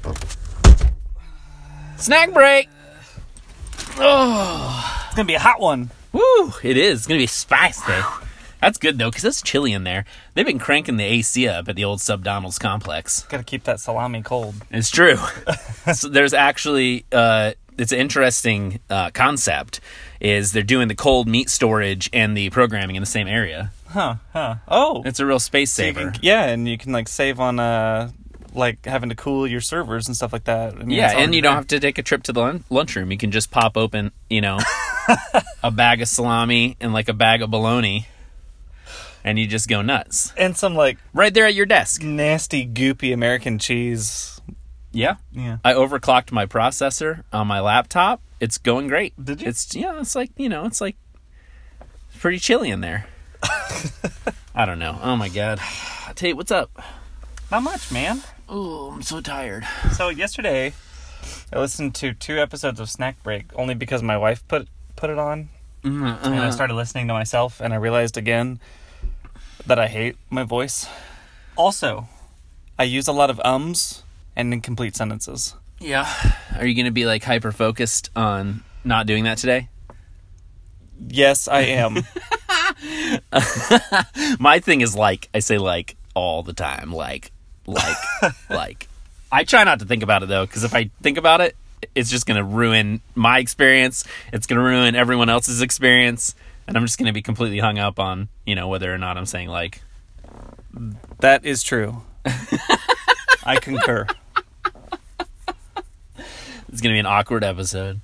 Snack break. Oh, It's going to be a hot one. woo! It is. It's gonna be spicy. That's good though, because it's chilly in there. They've been cranking the AC up at the old Subdonald's complex. Got to keep that salami cold. It's true. So there's actually it's an interesting concept. Is they're doing the cold meat storage and the programming in the same area. Huh. Oh. It's a real space So you saver. can, and you can, like, save on, like, having to cool your servers and stuff like that. I mean, Yeah, it's and already you don't there. have to take a trip to the lunchroom. You can just pop open, a bag of salami and like a bag of bologna, and you just go nuts. And some, like, Right there at your desk. nasty, goopy American cheese. Yeah. Yeah. I overclocked my processor on my laptop. It's going great. Did you? It's like, it's like pretty chilly in there. I don't know. Oh my God. Tate, what's up? Not much, man. Oh, I'm so tired. So yesterday, I listened to 2 episodes of Snack Break only because my wife put it on, and I started listening to myself, and I realized again that I hate my voice. Also, I use a lot of ums and incomplete sentences. Yeah. Are you going to be like hyper focused on not doing that today? Yes, I am. My thing is like, I say like all the time. Like. I try not to think about it though, because if I think about it, it's just going to ruin my experience. It's going to ruin everyone else's experience. And I'm just going to be completely hung up on, whether or not I'm saying like. That is true. I concur. It's going to be an awkward episode.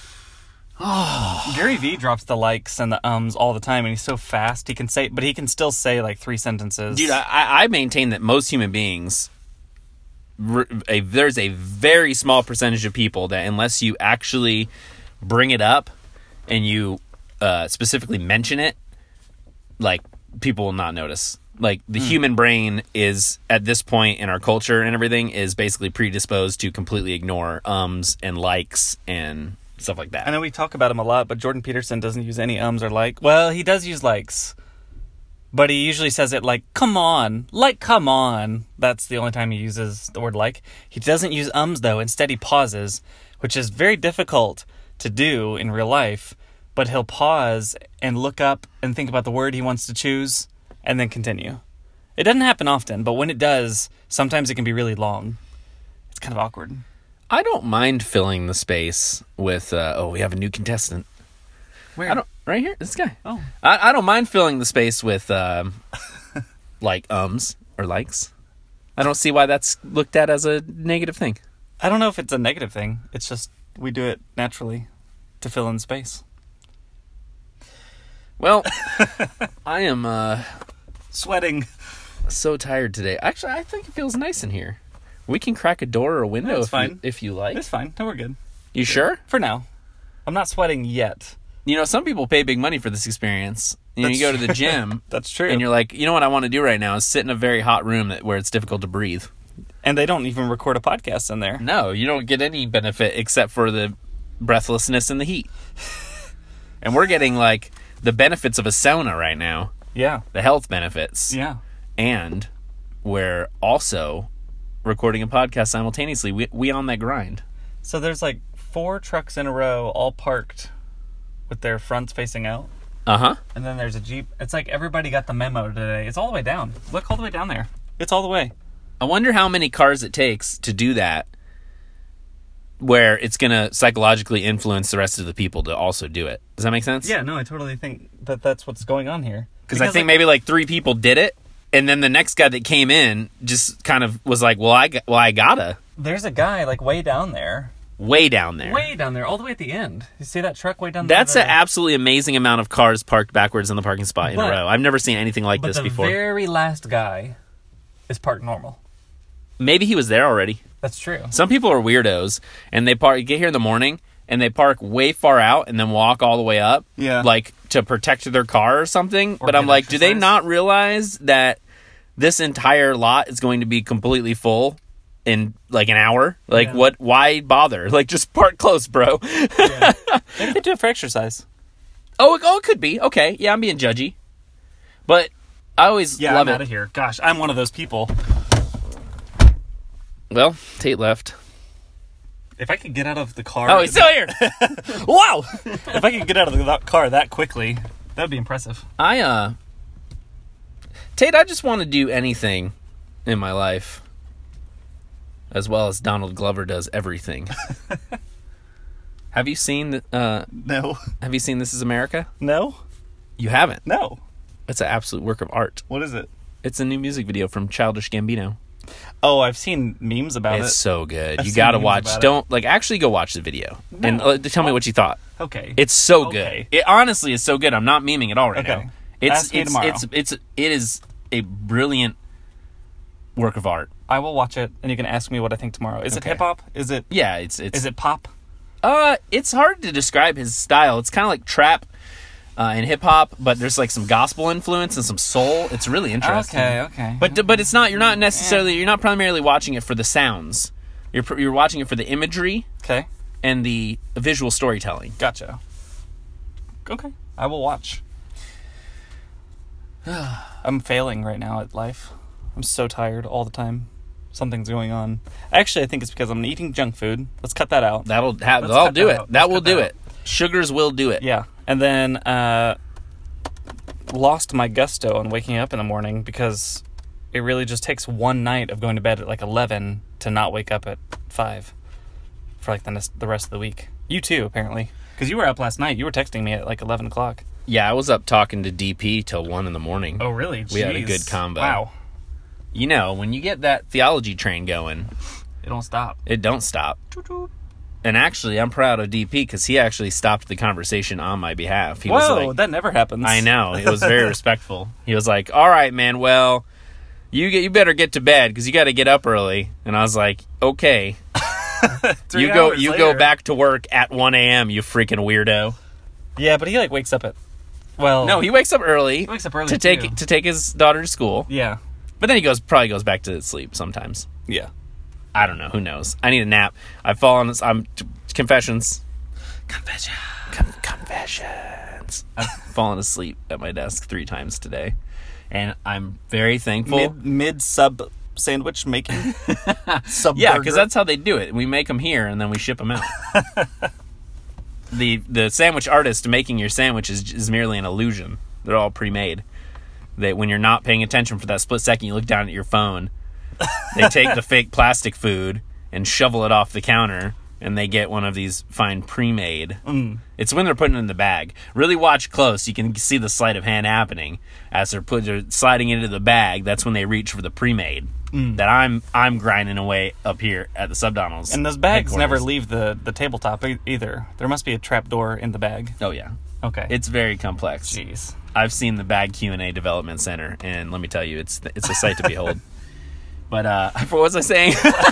Gary Vee drops the likes and the ums all the time, and he's so fast he can still say like 3 sentences. Dude, I maintain that most human beings, there's a very small percentage of people that unless you actually bring it up and you specifically mention it, like, people will not notice. Like, the human brain is, at this point in our culture and everything, is basically predisposed to completely ignore ums and likes and stuff like that. I know we talk about him a lot, but Jordan Peterson doesn't use any ums or like. Well, he does use likes, but he usually says it like, come on. That's the only time he uses the word like. He doesn't use ums, though. Instead, he pauses, which is very difficult to do in real life, but he'll pause and look up and think about the word he wants to choose and then continue. It doesn't happen often, but when it does, sometimes it can be really long. It's kind of awkward. I don't mind filling the space with, we have a new contestant. Where? Right here, this guy. Oh. I don't mind filling the space with, like, ums or likes. I don't see why that's looked at as a negative thing. I don't know if it's a negative thing. It's just we do it naturally to fill in space. Well, I am Sweating. so tired today. Actually, I think it feels nice in here. We can crack a door or a window That's fine. if you like. It's fine. No, we're good. You sure? For now. I'm not sweating yet. Some people pay big money for this experience. You go to the gym. That's true. And you're like, you know what I want to do right now is sit in a very hot room where it's difficult to breathe. And they don't even record a podcast in there. No, you don't get any benefit except for the breathlessness and the heat. And we're getting, like, the benefits of a sauna right now. Yeah. The health benefits. Yeah. And we're also recording a podcast simultaneously. We on that grind. So there's like 4 trucks in a row all parked with their fronts facing out. Uh-huh. And then there's a Jeep. It's like everybody got the memo today. It's all the way down. Look all the way down there. It's all the way. I wonder how many cars it takes to do that where it's going to psychologically influence the rest of the people to also do it. Does that make sense? Yeah, no, I totally think that that's what's going on here. Because I think maybe like 3 people did it, and then the next guy that came in just kind of was like, I gotta. There's a guy like way down there. Way down there. Way down there, all the way at the end. You see that truck way down there? That's an absolutely amazing amount of cars parked backwards in the parking spot in a row. I've never seen anything like this before. But the very last guy is parked normal. Maybe he was there already. That's true. Some people are weirdos, and they get here in the morning, and they park way far out and then walk all the way up, like to protect their car or something. But I'm like, exercise? Do they not realize that this entire lot is going to be completely full in like an hour? Like, what? Why bother? Like, just park close, bro. Yeah. Maybe they do it for exercise. Oh, it could be. Okay, yeah, I'm being judgy, but I always love I'm out of here. Gosh, I'm one of those people. Well, Tate left. If I could get out of the car... Oh, he's still here! Wow! If I could get out of the car that quickly, that would be impressive. Tate, I just want to do anything in my life, as well as Donald Glover does everything. Have you seen No. Have you seen This Is America? No? You haven't? No. It's an absolute work of art. What is it? It's a new music video from Childish Gambino. Oh, I've seen memes about It's it. so good. I've You seen gotta memes watch. about it. Don't actually go watch the video and tell me what you thought. Okay. It's so Okay. good. It honestly is so good. I'm not memeing at all right Okay. now. It's Ask me tomorrow. it is a brilliant work of art. I will watch it, and you can ask me what I think tomorrow. Is it Okay. hip hop? Is it? Yeah, it's Is it pop? It's hard to describe his style. It's kind of like trap and hip hop, but there's like some gospel influence and some soul. It's really interesting. Okay. But it's not. You're not necessarily. You're not primarily watching it for the sounds. You're watching it for the imagery Okay. and the visual storytelling. Gotcha. Okay. I will watch. I'm failing right now at life. I'm so tired all the time. Something's going on. Actually, I think it's because I'm eating junk food. Let's cut that out. That'll Let's do cut that it. out. That Let's will cut do that it. Sugars will do it. Yeah. And then lost my gusto on waking up in the morning because it really just takes one night of going to bed at like 11 to not wake up at 5 for like the rest of the week. You too, apparently. Because you were up last night. You were texting me at like 11 o'clock. Yeah, I was up talking to DP till 1 a.m. Oh, really? We had a Jeez. good combo. Wow. You know, when you get that theology train going, It don't stop. it don't stop. Toot-toot. And actually, I'm proud of DP because he actually stopped the conversation on my behalf. He was Whoa, like, that never happens. I know. It was very respectful. He was like, "All right, man. Well, you better get to bed because you got to get up early." And I was like, "Okay, 3 you go hours later. back to work at 1 a.m. You freaking weirdo." Yeah, but he like wakes up at... Well... No, he wakes up early. He wakes up early, to take too. to take his daughter to school. Yeah. But then he probably goes back to sleep sometimes. Yeah. I don't know. Who knows? I need a nap. I've fallen. Confessions. Confessions. I've fallen asleep at my desk 3 times today, and I'm very thankful. Mid sub sandwich making. Sub Yeah, burger. because that's how they do it. We make them here, and then we ship them out. The sandwich artist making your sandwich is merely an illusion. They're all pre-made. When you're not paying attention for that split second, you look down at your phone. They take the fake plastic food and shovel it off the counter, and they get one of these fine pre-made. It's when they're putting it in the bag. Really watch close. You can see the sleight of hand happening as they're sliding into the bag. That's when they reach for the pre-made that I'm grinding away up here at the Subdonald's. And those bags never headquarters. leave the tabletop either. There must be a trap door in the bag. Oh yeah, Okay. it's very complex. Jeez. I've seen the Bag Q&A Development Center, and let me tell you, it's a sight to behold. But what was I saying?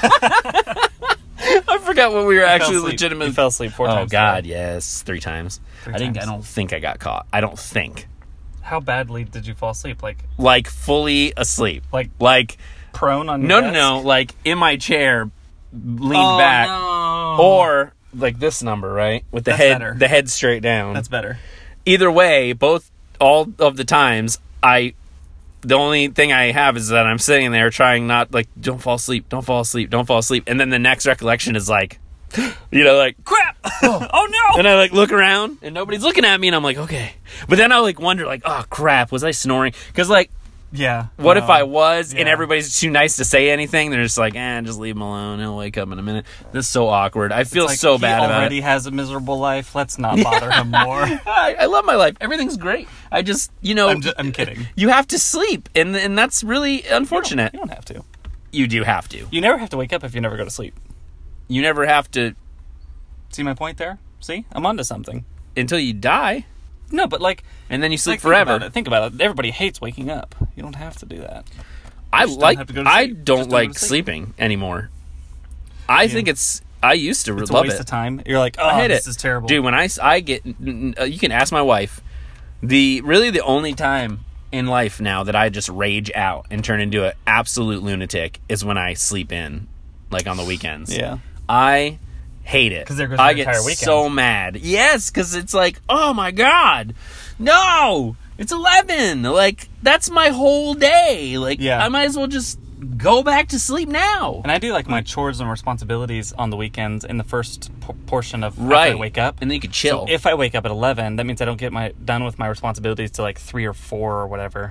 I forgot what we were actually legitimately. You fell asleep 4 times. Oh God, today. yes, 3 times. 3 I times. don't think I got caught. I don't think. How badly did you fall asleep? Like fully asleep. Like prone on your no, desk? no, like in my chair, leaned Oh, back, no. or like this number, right, with the That's head, better. the head straight down. That's better. Either way, all of the times, the only thing I have is that I'm sitting there trying not, like, don't fall asleep, don't fall asleep, don't fall asleep. And then the next recollection is like, like, crap! Oh no! And I, like, look around and nobody's looking at me and I'm like, okay. But then I, like, wonder, like, oh, crap, was I snoring? Because, like, Yeah. what if I was and Yeah. everybody's too nice to say anything? They're just like, just leave him alone. He'll wake up in a minute. This is so awkward. I feel It's so bad he about already it. has a miserable life. Let's not bother him more. I love my life. Everything's great. I just, I'm kidding. You have to sleep, and that's really unfortunate. You don't have to. You do have to. You never have to wake up if you never go to sleep. You never have to See my point there? See? I'm onto something. until you die, No, but like... and then you sleep Like, forever. Think about it. Everybody hates waking up. You don't have to do that. I just don't have to go to I sleep. don't Just don't like go to sleep. sleeping anymore. I think I used to It's a love waste it. of time. You're like, oh, I hate this it. is terrible. Dude, when I get, you can ask my wife, the only time in life now that I just rage out and turn into an absolute lunatic is when I sleep in, like on the weekends. Yeah. I hate it. 'Cause there goes I your get entire weekend. so mad. Yes, because it's like, oh my God, no, it's 11. Like, that's my whole day. Like, Yeah. I might as well just go back to sleep now. And I do like my chores and responsibilities on the weekends in the first portion of after Right. I wake up. And then you could chill. So if I wake up at 11, that means I don't get done with my responsibilities till like 3 or 4 or whatever.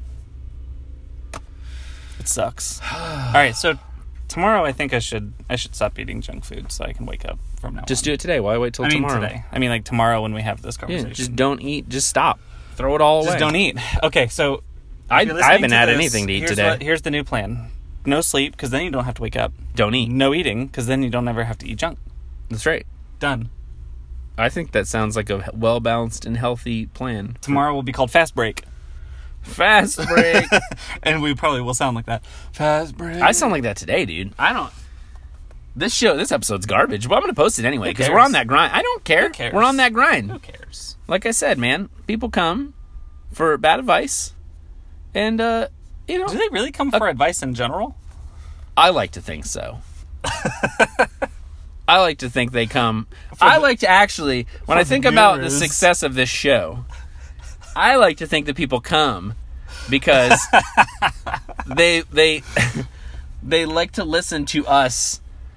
It sucks. All right, so tomorrow I think I should stop eating junk food so I can wake up from now on. Just do it today. Why wait till tomorrow? Today. I mean, like tomorrow when we have this Yeah, conversation. just don't eat. Just stop. Throw it all away. Just don't eat. Okay, so I if you're listening haven't to had this, anything to eat here's today. Here's the new plan. No sleep, because then you don't have to wake up. Don't eat. No eating, because then you don't ever have to eat junk. That's right. Done. I think that sounds like a well-balanced and healthy plan. Tomorrow will be called Fast Break. Fast break. And we probably will sound like that. Fast Break. I sound like that today, dude. I don't. This episode's garbage, but I'm going to post it anyway because cares? we're on that grind. I don't care. Who cares? We're on that grind. Who cares? Like I said, man, people come for bad advice, and Do they really come for advice in general? I like to think so. I like to think they come. I like to actually, when I think about the success of this show, I like to think that people come because they like to listen to us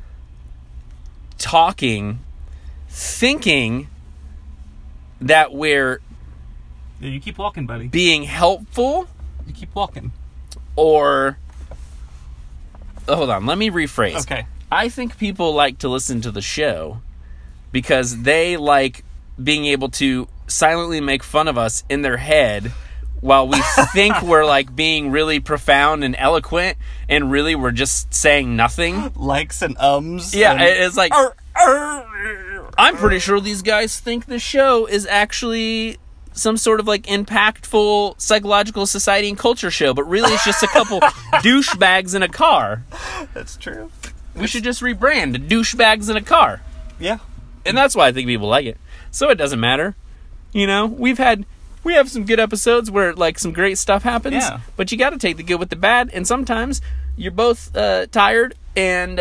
talking, thinking that we're Yeah, you keep walking, buddy. being helpful You keep walking. or... Hold on, let me rephrase. Okay. I think people like to listen to the show because they like being able to silently make fun of us in their head while we think we're like being really profound and eloquent and really we're just saying nothing. Likes and ums. Yeah, and it's like, I'm pretty sure these guys think the show is actually some sort of like impactful psychological society and culture show, but really it's just a couple douchebags in a car. That's true. We should just rebrand to douchebags in a car. Yeah. And that's why I think people like it. So it doesn't matter. You know, we have some good episodes where like some great stuff happens, Yeah. but you got to take the good with the bad, and sometimes you're both tired and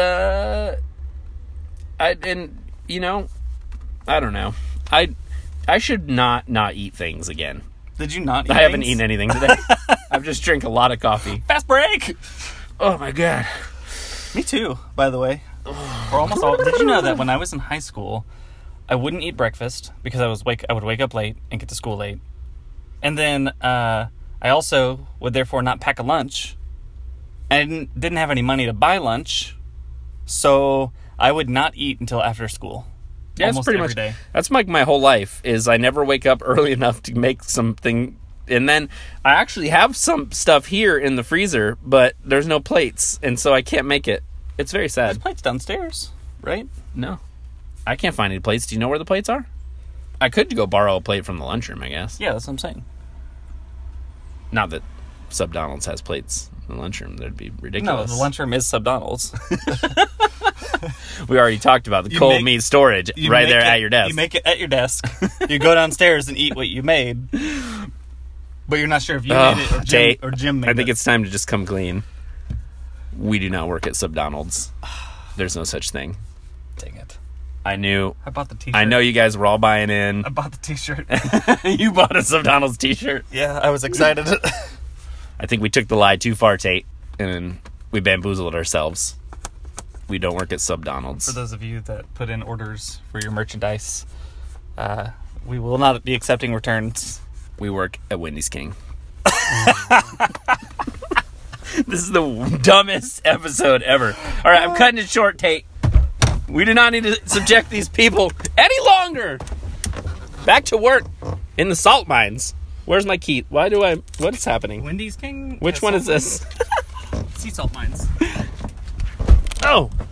I don't know. I should not eat things again. Did you not eat I haven't things? eaten anything today. I've just drank a lot of coffee. Fast break! Oh my god. Me too, by the way. We're almost all... Did you know that when I was in high school, I wouldn't eat breakfast because I would wake up late and get to school late. And then I also would therefore not pack a lunch. And I didn't have any money to buy lunch. So I would not eat until after school. Yeah, that's Almost pretty every much. day. That's like my whole life. Is I never wake up early enough to make something, and then I actually have some stuff here in the freezer, but there's no plates, and so I can't make it. It's very There's sad. plates downstairs, right? No, I can't find any plates. Do you know where the plates are? I could go borrow a plate from the lunchroom, I guess. Yeah, that's what I'm saying. Not that Sub Donald's has plates in the lunchroom. That'd be No, ridiculous. the lunchroom is Subdonald's. We already talked about the You cold make- meat storage right make there it- at your desk. You make it at your desk. You go downstairs and eat what you made. But you're not sure if you made it or Jim made it. I think it's time to just come clean. We do not work at Sub Donald's. There's no such thing. Dang it. I knew. I bought the t-shirt. I know you guys were all buying in. I bought the t-shirt. You bought a Sub Donald's t-shirt. Yeah, I was excited. I think we took the lie too far, Tate, and we bamboozled ourselves. We don't work at Sub Donald's. For those of you that put in orders for your merchandise, we will not be accepting returns. We work at Wendy's King. This is the dumbest episode ever. All right, I'm cutting it short, Tate. We do not need to subject these people any longer. Back to work in the salt mines. Where's my key? What is happening? Wendy's King? Which one is this? Sea salt mines. Oh,